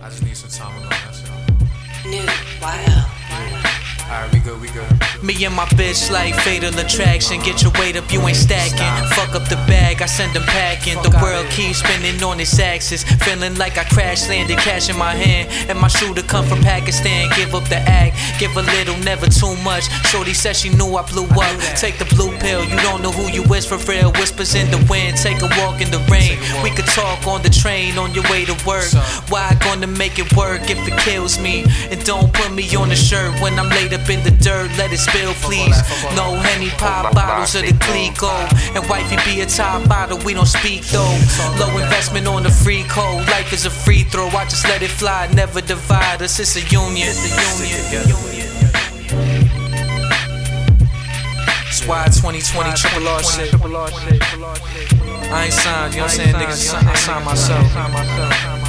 I just need some time alone, that's all. New YL. Alright, we good. Me and my bitch like fatal attraction. Get your weight up, you ain't stacking. Fuck up the bag, I send them packing. The world keeps spinning on its axis. Feeling like I crash landed, cash in my hand. And my shooter come from Pakistan. Give up the act, give a little, never too much. Shorty said she knew I blew up. Take the blue pill, you don't know who you is for real. Whispers in the wind, take a walk in the rain. We could talk on the train on your way to work. Why gonna make it work if it kills me? And don't put me on a shirt when I'm laid up in the dirt. Let it spill, please. No Henny pop bottles of the Clico. And wifey be a top bottle, we don't speak though. Low investment on the free code. Life is a free throw, I just let it fly. Never divide us, it's a union. It's why 2020 triple R shit. I ain't signed, you know what I'm saying, niggas? I signed myself.